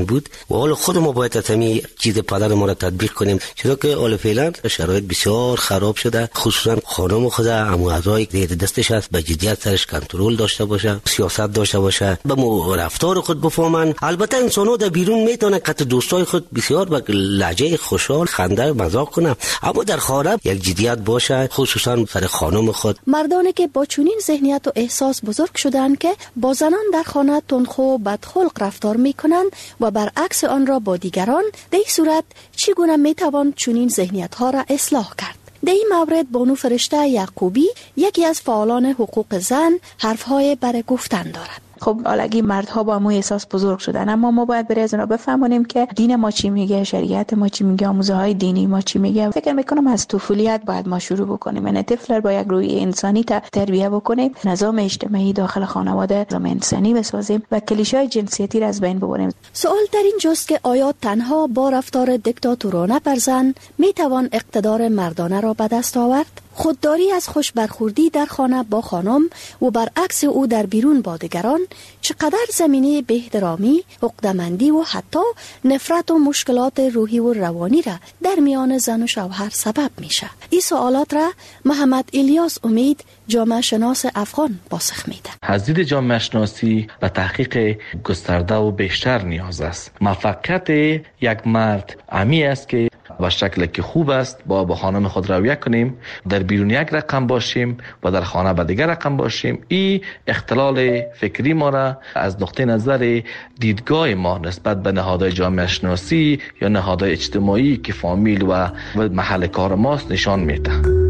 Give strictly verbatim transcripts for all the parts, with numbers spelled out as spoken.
ایران بود و حال خود ما باید تمی چیز پدر ما را تطبیق کنیم، چرا که حال فعلا شرایط بسیار خراب شده. خصوصا خانم خود امو اعضای دستش هست به جدیت سرش کنترل داشته باشه، سیاست داشته باشه، به مو رفتار خود بفهمن. البته انسان‌ها در بیرون میتونه قط دوستای خود بسیار با لهجه خوشحال خنده مزاح کنه، اما در خانه یک جدیت باشه، خصوصا سر خانم خود. مردانی که با چنین ذهنیت و احساس بزرگ شدند که با زنان در خانه تندخو بدخلق رفتار میکنند و برعکس آن را با دیگران، در این صورت چگونه میتوان چنین ذهنیت ها را اصلاح کرد؟ در این مورد بانو فرشته یعقوبی، یکی از فعالان حقوق زن، حرفهای برای گفتن دارد. خب حالگی مردها با ما احساس بزرگ شدن، اما ما باید برای از اونا بفهمونیم که دین ما چی میگه، شریعت ما چی میگه، آموزه های دینی ما چی میگه. فکر میکنم از طفولیت باید ما شروع بکنیم، یعنی طفل با یک روی انسانی تربیت بکنیم، نظام اجتماعی داخل خانواده نظام انسانی بسازیم و کلیشه‌های جنسیتی را از بین ببریم. سوال در این جاست که آیا تنها با رفتار دیکتاتورانه بر زن میتوان اقتدار مردانه را به دست آورد؟ خودداری از خوش برخوردی در خانه با خانم و برعکس او در بیرون با دیگران چقدر زمینه به احترامی، عقده‌مندی و حتی نفرت و مشکلات روحی و روانی را در میان زن و شوهر سبب میشه؟ این سوالات را محمد الیاس امید، جامعه شناس افغان، پاسخ میده. از دید جامعه شناسی و تحقیق گسترده و بیشتر نیاز است. موفقیت یک مرد امی است که با شکل که خوب است با با خانم خود رویه کنیم، در بیرون یک رقم باشیم و در خانه با دیگر رقم باشیم. این اختلال فکری ما را از نقطه نظر دیدگاه ما نسبت به نهادهای جامعه شناسی یا نهادهای اجتماعی که فامیل و محل کار ماست نشان میده.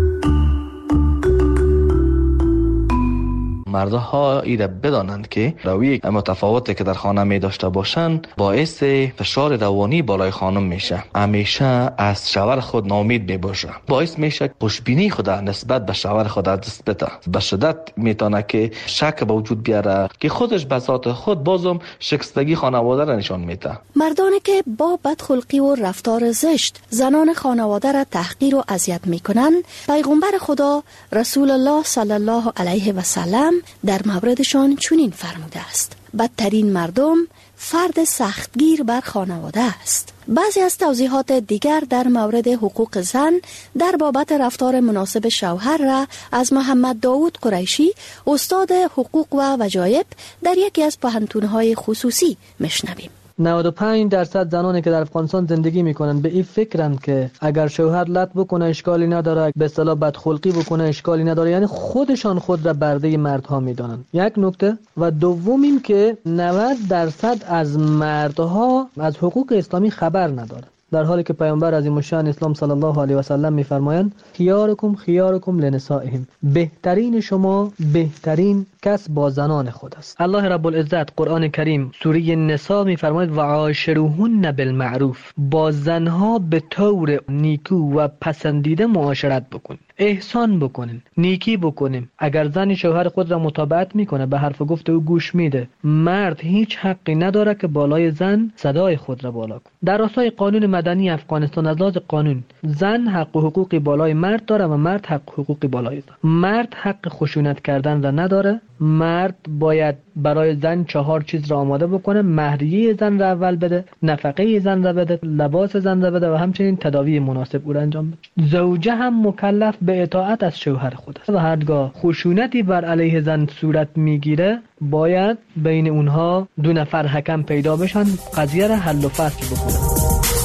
مردها ایره بدانند که روی متفاوتی که در خانه می داشته باشند باعث فشار روانی بالای خانم میشه. همیشه از شوهر خود ناامید می باشه، باعث میشه خوشبینی خود نسبت به شوهر خود از دست بده. به شدت میتونه که شک به وجود بیاره که خودش به ذات خود بازم شکستگی خانواده را نشان میده. مردانی که با بدخلقی و رفتار زشت زنان خانواده را تحقیر و اذیت میکنند، پیغمبر خدا رسول الله صلی الله علیه و سلم در موردشان چنین فرموده است: بدترین مردم فرد سختگیر بر خانواده است. بعضی از توضیحات دیگر در مورد حقوق زن در بابت رفتار مناسب شوهر را از محمد داوود قریشی، استاد حقوق و وجایب در یکی از پوهنتون‌های خصوصی میشنویم. نود و پنج درصد زنانی که در افغانستان زندگی میکنن به این فکرند که اگر شوهر لط بکنه اشکالی نداره، به اصطلاح بدخلقی بکنه اشکالی نداره، یعنی خودشان خود را برده مردها میدانن. یک نکته. و دوم این که نود درصد از مردها از حقوق اسلامی خبر ندارن، در حالی که پیامبر عظیم الشأن اسلام صلی الله علیه و سلم میفرمایند خیارکم خیارکم لنسائهم، بهترین شما بهترین کس با زنان خود است. الله رب العزت قرآن کریم سوره نساء میفرماید و عاشروهن بالمعروف، با زنها به طور نیکو و پسندیده معاشرت بکنید، احسان بکنین، نیکی بکنین. اگر زن شوهر خود را مطابقت میکنه، به حرف گفت او گوش میده، مرد هیچ حقی نداره که بالای زن صدای خود را بالا کنه. در راستای قانون مدنی افغانستان از لحاظ قانون زن حق و حقوقی بالای مرد داره و مرد حق و حقوقی بالای زن. مرد حق خشونت کردن را نداره. مرد باید برای زن چهار چیز را آماده بکنه: مهریه زن را اول بده، نفقه زن را بده، لباس زن را بده و همچنین تداوی مناسب او را انجام بده. زوجه هم مکلف به اطاعت از شوهر خود است و هرگاه خشونتی بر علیه زن صورت میگیره باید بین اونها دو نفر حکم پیدا بشن، قضیه را حل و فصل بکنن.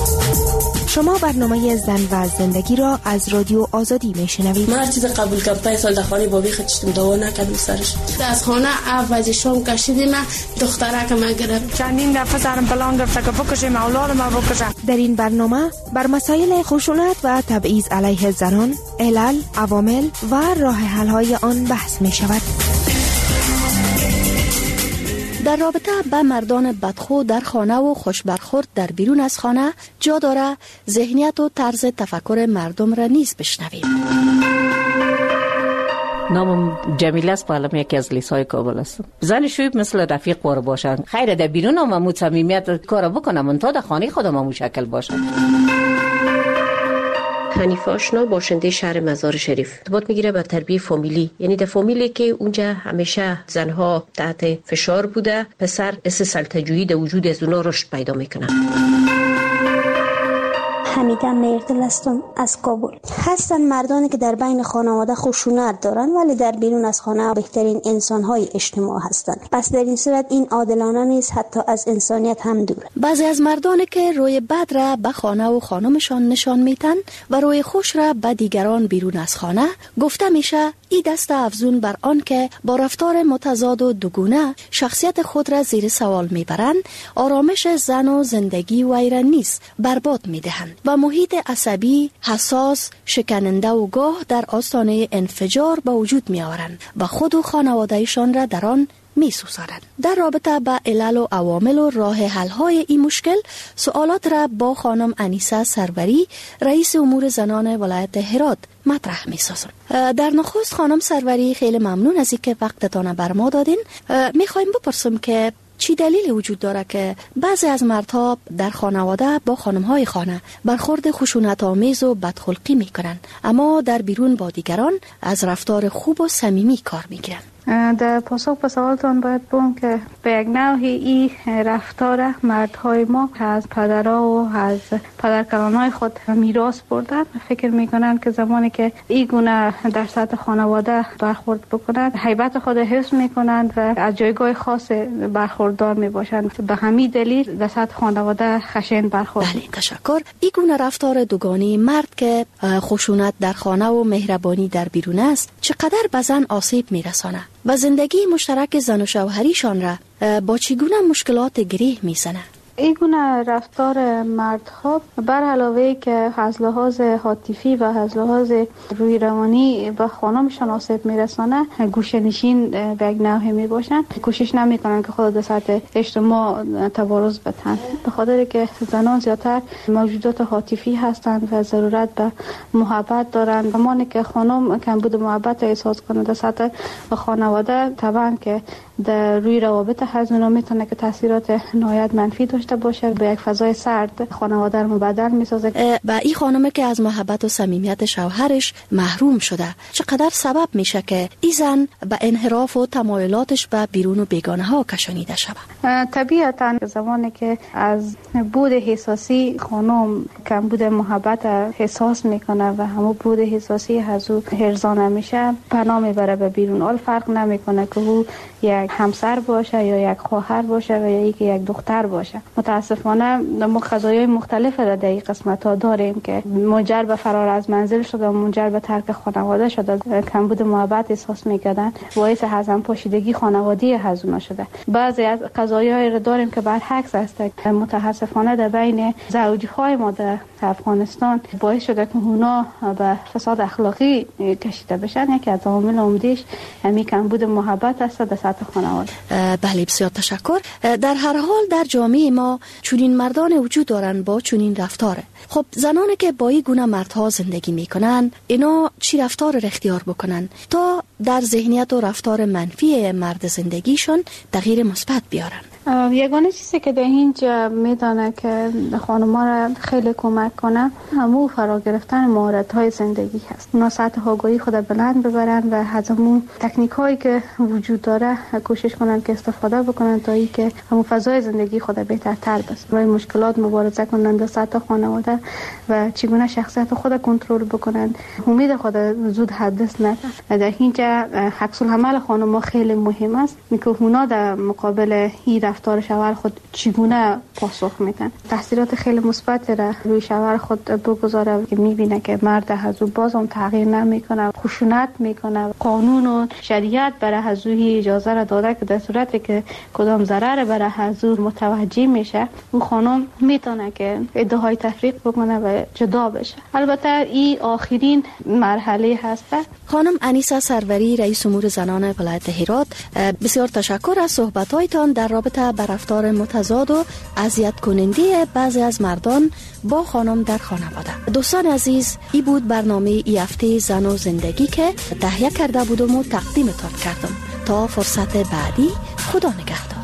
شما برنامه زن و زندگی را از رادیو آزادی میشنوید. من هر چیز قبول کردم پنج سال در خانه بابی خودشتم دوا نکردم سرش. از خانه اول شام کشیدیم دختره که من گرفت. چندین دفعه سرم پلان گرفت که بکشیم اولاد ما بکشم. در این برنامه بر مسائل خشونت و تبعیض علیه زنان، علل، عوامل و راه حل های آن بحث می شود. در رابطه با مردان بدخو در خانه و خوشبرخورد در بیرون از خانه جا داره ذهنیت و طرز تفکر مردم را نیز بشنویم. نامم جمیله است، پالم یکی از لیسای کابل است. زن شویب مثل رفیق وار باشن. خیر در بیرون هم مو صمیمیت کار بکنم، من تا در خانه خودم مو شکل باشم. حنیفه آشنا باشنده شهر مزار شریف. ارتباط میگیره به تربیه فامیلی، یعنی در فامیلی که اونجا همیشه زنها تحت فشار بوده، پسر اس سلطجویی در وجود از اونا رشد پیدا میکنه. حمیده میردل هستم از کابل. هستن مردانی که در بین خانواده خشونت دارن ولی در بیرون از خانه بهترین انسان‌های اجتماع هستند. پس در این صورت این عادلانه نیست، حتی از انسانیت هم دور. بعضی از مردانی که روی بد را به خانه و خانمشان نشان میتن و روی خوش را به دیگران بیرون از خانه، گفته میشه این دست افزون بر آن که با رفتار متضاد و دوگونه شخصیت خود را زیر سوال میبرند، آرامش زن و زندگی ویرا نیست برباد میدهند و محیط عصبی، حساس، شکننده و گاه در آستانه انفجار به وجود می آورند و خود و خانوادهشان را در آن می سوزانند. در رابطه با علل و عوامل و راه حل های این مشکل سوالات را با خانم انیسه سروری، رئیس امور زنان ولایت هرات مطرح می سازم. در نخست خانم سروری، خیلی ممنون از اینکه وقتتان بر ما دادین. می خوایم بپرسم که چی دلیل وجود داره که بعضی از مردها در خانواده با خانمهای خانه برخورد خشونت آمیز و بدخلقی میکنن، اما در بیرون با دیگران از رفتار خوب و صمیمی کار میگیرن؟ در پاسخ به سوالتان باید بگم که به یک نوعی این رفتار مردهای ما از پدرها و از پدرکلانهای خود میراث بردن. فکر میکنن که زمانی که این گونه در سطح خانواده برخورد بکنند، هیبت خود حفظ میکنند و از جایگاه خاص برخوردار میباشند. به همین دلیل در سطح خانواده خشن برخورد. بله، تشکر. این گونه رفتار دوگانه مرد که خشونت در خانه و مهربانی در بیرون است، چقدر به زن آسیب میرسانه و زندگی مشترک زن و شوهریشان را با چگونه مشکلات گریه میزنه؟ این گونه رفتار مردها بر علاوه که از لحاظ عاطفی و از لحاظ روی روانی به خانمشان آسیب میرسانه، گوشه‌نشین به یک نوعی میباشن، کوشش نمیکنن که خود در سطح اجتماع تبارز بدن، به خاطر که زنان زیادتر موجودات عاطفی هستند و ضرورت به محبت دارند. زمانی که خانم کمبود محبت احساس کنه در سطح خانواده، طبعا که در روی روابط هزینه میتونه که تاثیرات نهایت منفی داشته باشه، به یک فضای سرد خانواده رو مبدل میسازه. و این خانم که از محبت و صمیمیت شوهرش محروم شده، چقدر سبب میشه که این زن به انحراف و تمایلاتش به بیرون و بیگانه ها کشانیده شود؟ طبیعتا زمانی که از بود احساسی خانم کمبود محبت احساس میکنه و همون بود احساسی از او هرزانه میشه، پناه میبره به بیرون. اول فرق نمیکنه که او یک همسر باشه یا یک خواهر باشه و یا یک دختر باشه. متاسفانه ما قضایای مختلف را در این قسمت ها داریم که منجر به فرار از منزل شده، منجر به ترک خانواده شده، کمبود محبت احساس میکردن، باعث هضم پاشیدگی خانوادی هزونا شده. بعضی از قضایای را داریم که برعکس است. متاسفانه در بین زوجهای ما در افغانستان باعث شده که اونا به فساد اخلاقی کشیده بشن. یکی از عوامل عمده‌اش همین کمبود محبت است در سطح خانواده. بله، بسیار تشکر. در هر حال در جامعه ما چنین مردان وجود دارن با چنین رفتاره. خب زنانی که با این گونه مردها زندگی میکنن، اینا چی رفتار را اختیار بکنن تا در ذهنیت و رفتار منفی مرد زندگیشون تغییر مثبت بیارن؟ یگانه چیزی که در اینجا میدانه که خانم‌ها را خیلی کمک کنه همون فرا گرفتن مهارت‌های زندگی هست. اونا سطح آگاهی خود بلند ببرن و از همون تکنیک‌هایی که وجود داره کوشش کنن که استفاده بکنن تا اینکه همون فضای زندگی خود بهترتر بشه. برای مشکلات مبارزه کنن در سطح خانواده و چگونه شخصیت خود کنترل بکنن، امید خود زود حدث نکنن. در اینجا عکس العمل خانم‌ها خیلی مهم است، اینکه اونا در مقابل این رفتار شوهر خود چگونه پاسخ میدن. تاثیرات خیلی مثبت را روی شوهر خود بگذاره که میبینه که مرد هزو بازم تغییر نمیکنه، خشونت میکنه. قانون و شریعت برای هزوی اجازه را داده که در صورتی که کدام ضرر برای هزو متوجه میشه، اون خانم میتونه که ادعای تفریق بکنه و جدا بشه. البته این آخرین مرحله هست. خانم انیسه سروری، رئیس امور زنان ولایت هرات، بسیار تشکر از صحبت‌هایتان در رابطه با رفتار متضاد و اذیت کننده بعضی از مردان با خانم در خانواده. دوستان عزیز، این بود برنامه ای هفته زن و زندگی که تهیه کرده بودم و تقدیمتان کردم. تا فرصت بعدی، خدا نگهدار.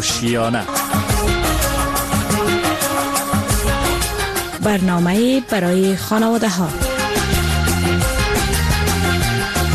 آشیانه. برنامه برای خانواده ها.